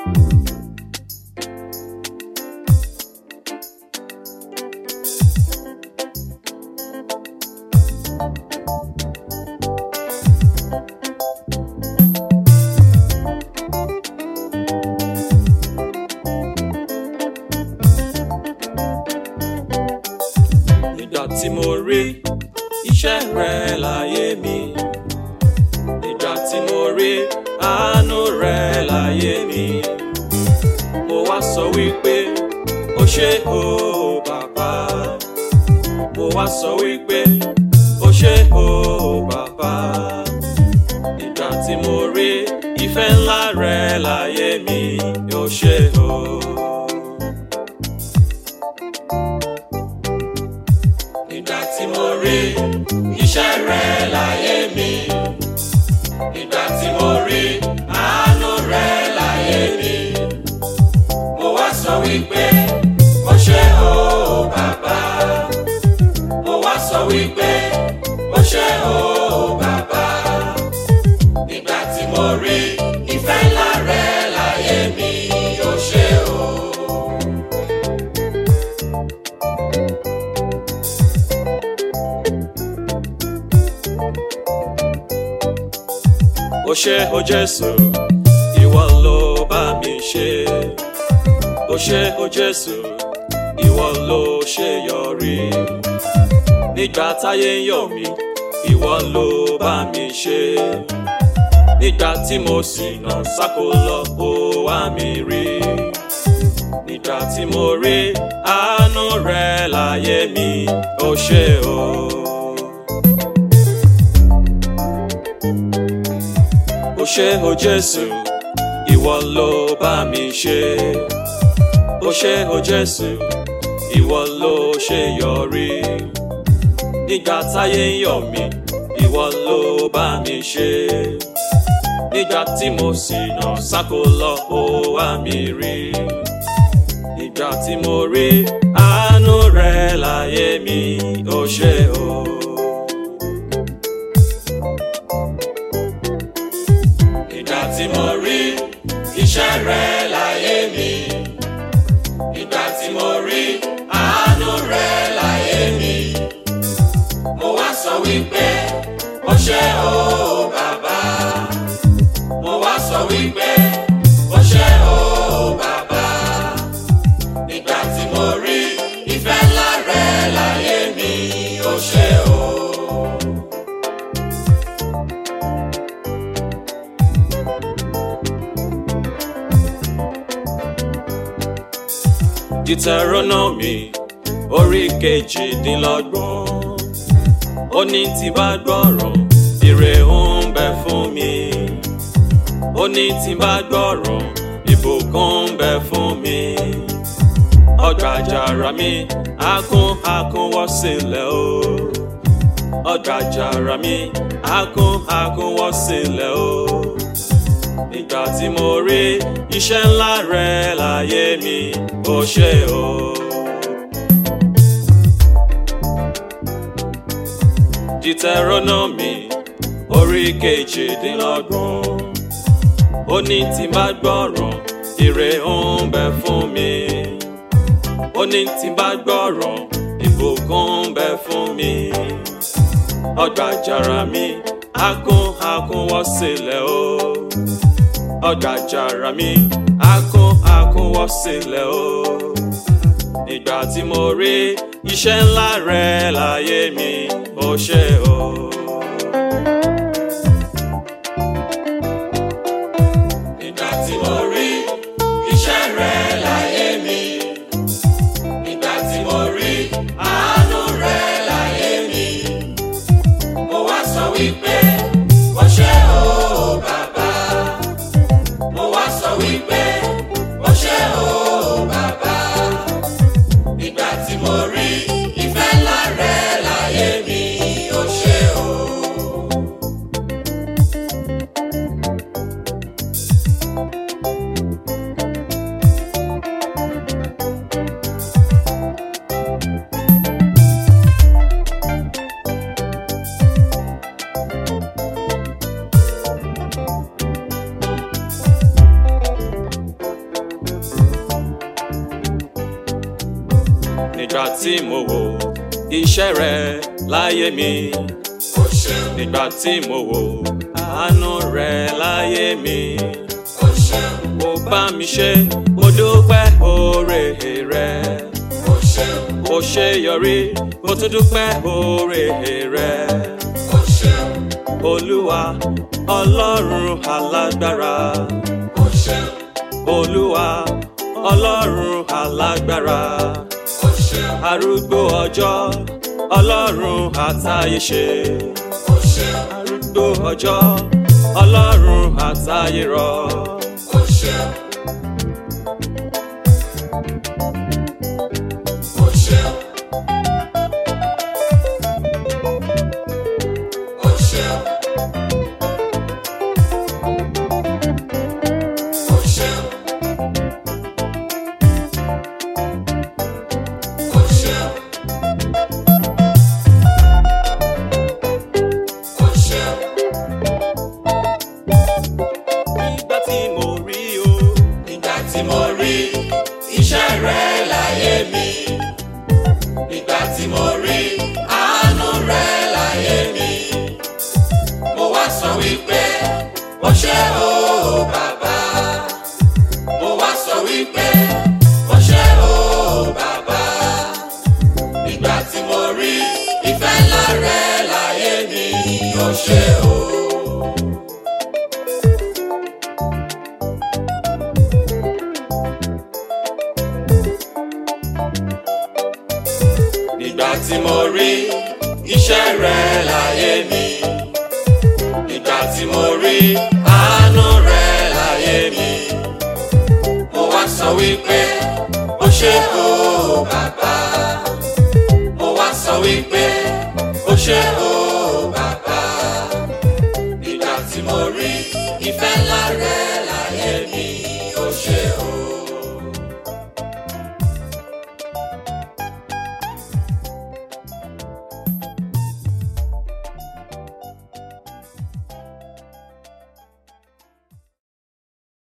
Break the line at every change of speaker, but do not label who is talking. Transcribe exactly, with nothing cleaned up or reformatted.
Tí mo rí iṣẹ́ rẹ láyé mi, nígbà tí mo rí àánú rẹ láyé mi, mo wá sọ wípé o ṣé o bàbá, mo wá sọ wípé o ṣé o bàbá, nígbà tí mo rí ìfẹ́ ńlá rẹ láyé mi, o ṣé o. Nígbà tí mo rí iṣẹ́ rẹ láyé mi, nígbà tí mo rí àánú rẹ láyé mi, mo wá sọ wípé o ṣé o bàbá, mo wá sọ wípé o ṣé o bàbá, nígbà tí mo rí ìfẹ́ ńlá rẹ láyé mi, o ṣé o. O ṣé o Jésù, ìwọ ló bá mi ṣe. O ṣé o Jésù, ìwọ ló ṣe yọrí. Nígbà táyé ń yọ̀ mí, ìwọ ló bá mi ṣe. Nígbà tí mo ṣìnà sákò lọ, ó wá mi rí. Nígbà tí mo rí àánú rẹ láyé mi, o ṣé o. O ṣé o Jésù, ìwọ ló bá mi ṣe. O ṣé o Jésù, ìwọ ló ṣe yọrí. Nígbà táyé ń yọ̀ mí, ìwọ ló bá mi ṣe. Nígbà tí mo ṣìnà sákò lọ, ó wá mi rí. Nígbà tí mo rí àánú rẹ láyé mi, o ṣé o. Nígbà tí mo rí iṣẹ́ rẹ láyé mi, nígbà tí mo rí àánú rẹ láyé mi, mo wá sọ wípé o ṣé o bàbá, mo wá sọ wípé o ṣé o bàbá, nígbà tí mo rí ìfẹ́ ńlá rẹ láyé mi, o ṣé o. Deuteronomy orí kejìdínlọ́gbọ̀n, ó ní tí bá gbọ́rọ̀ ire ń bẹ fún mi, ó ní tí bá gbọ́rọ̀ ìbùkún ń bẹ fún mi, ọgbà àjàrà mi akún akún wọ́ sílẹ̀ o, ọgbà àjàrà mi akún akún wọ́ sílẹ̀ o. Nígbà tí mo rí iṣẹ́ ńlá rẹ láyé mi, o ṣé o. Deuteronomy orí kejìdínlọ́gbọ̀n, ó ní tí bá gbọ́rọ̀ ire ń bẹ fún mi, ó ní tí bá gbọ́rọ̀ ìbùkún ń bẹ fún mi, ọgbà àjàrà mi akún akún wọ́ sílẹ̀ o, ọgbà àjàrà mi akún akún wọ́ sílẹ̀ o. Nígbà tí mo rí iṣẹ́ ńlá rẹ láyé mi, o ṣé o. Nígbà tí mo rí iṣẹ́ rẹ láyé mi, nígbà tí mo rí àánú rẹ láyé mi, mo wá sọ wípé o ṣé o bàbá, mo wá sọ wípé o ṣé o bàbá, nígbà tí mo rí ìfẹ́ ńlá rẹ láyé mi, o ṣé o. tí mo wò iṣẹ́ rẹ láyé mi.
Ó ṣeun.
Nígbà tí mo wò àánú rẹ láyé mi.
Ó ṣeun.
Ó bá mi ṣe, mo dúpẹ́ oore rẹ.
Ó ṣeun.
Ó ṣe yọrí, mo tún dúpẹ́ oore rẹ.
Ó ṣeun.
Olúwa Ọlọ́run alágbára.
Ó ṣeun.
Olúwa Ọlọ́run alágbára.
Ó ṣeun.
Arúgbó ọjọ́ Ọlọ́run àtayéṣe.
Ó ṣeun.
Arúgbó ọjọ́ Ọlọ́run àtayérọ.
Ó ṣeun. Ó ṣeun. Ó ṣeun. Ó ṣeun. Ó ṣeun. Ó ṣeun.
Nígbà tí mo rí o,
Nígbà tí mo rí iṣẹ́ rẹ láyé mi. Nígbà tí mo rí àánú rẹ láyé mi. Mo wá sọ wípé ó ṣé o bàbá. Mo wá sọ wípé ó ṣé o bàbá. Nígbà tí mo rí ìfẹ́ ńlá rẹ láyé mi. Ó ṣé o. Nígbà tí mo rí iṣẹ́ rẹ láyé mi. Nígbà tí mo rí àánú rẹ láyé mi. Mo wá sọ wípé ó ṣé o bàbá. Mo wá sọ wípé ó ṣé o bàbá. Nígbà tí mo rí ìfẹ́ ńlá rẹ láyé mi.